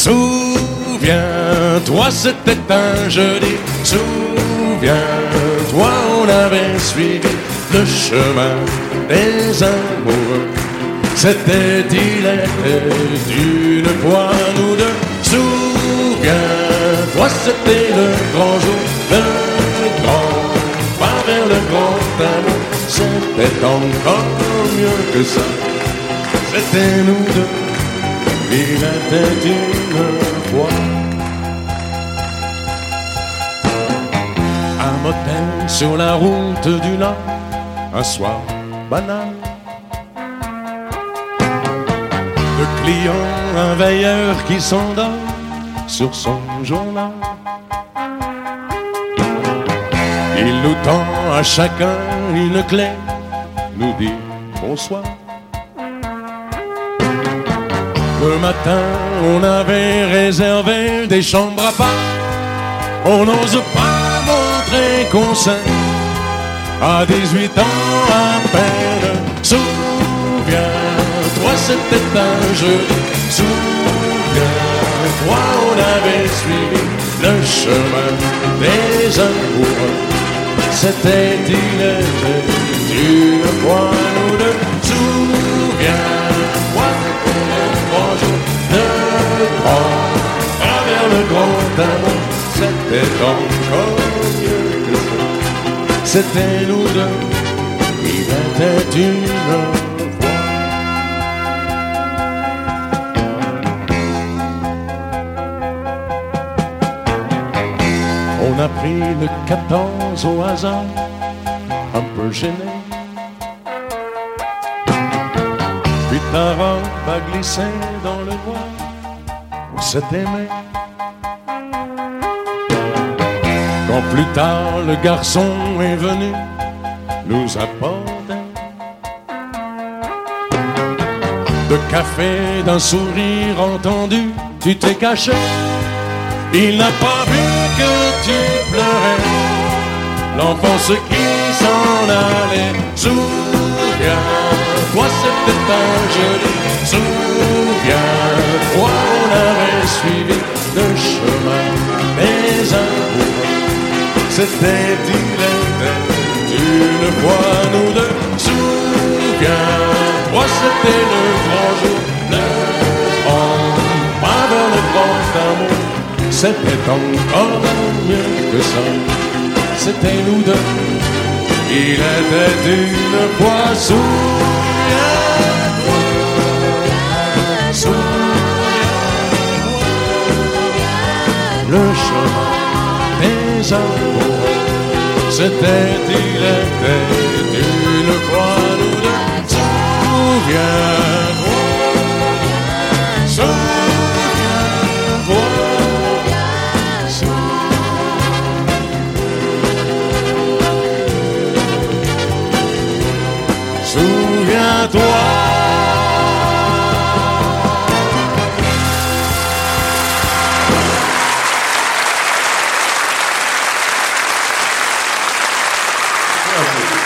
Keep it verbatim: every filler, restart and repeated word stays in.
Souviens-toi, c'était un jeudi. Souviens-toi, on avait suivi le chemin des amoureux. C'était, il était d'une fois nous deux. Souviens-toi, c'était le grand jour, le grand pas vers le grand amour. C'était encore mieux que ça. C'était nous deux. Il était une fois. Un motel sur la route du Nord, un soir banal. Le client, un veilleur qui s'endort sur son journal. Il nous tend à chacun une clé, nous dit bonsoir. Le matin, on avait réservé des chambres à part. On n'ose pas montrer qu'on s'aime à dix-huit ans à peine. Souviens-toi, c'était un jeu. Souviens-toi, on avait suivi le chemin des amoureux. C'était, il était une fois nous deux. Souviens-toi, le grand, pas vers le grand amour, c'était encore mieux que ça. C'était nous deux, il était une fois. On a pris le quatorze au hasard, un peu gêné. Puis ta robe a glissé dans le noir, on s'est aimé. Quand plus tard le garçon est venu nous apporter de café, d'un sourire entendu, tu t'es caché. Il n'a pas vu que tu pleurais, l'enfance qui s'en allait. Souviens-toi, c'était un jeudi. Souviens-toi, on avait suivi le chemin des amoureux. C'était, il était une fois nous deux. Souviens-toi, c'était le grand jour, le grand pas vers le grand amour. C'était encore mieux que ça. C'était nous deux. Il était une fois. Souviens-toi, souviens-toi, le chemin des amoureux. C'était, il était une fois nous deux. Souviens-toi.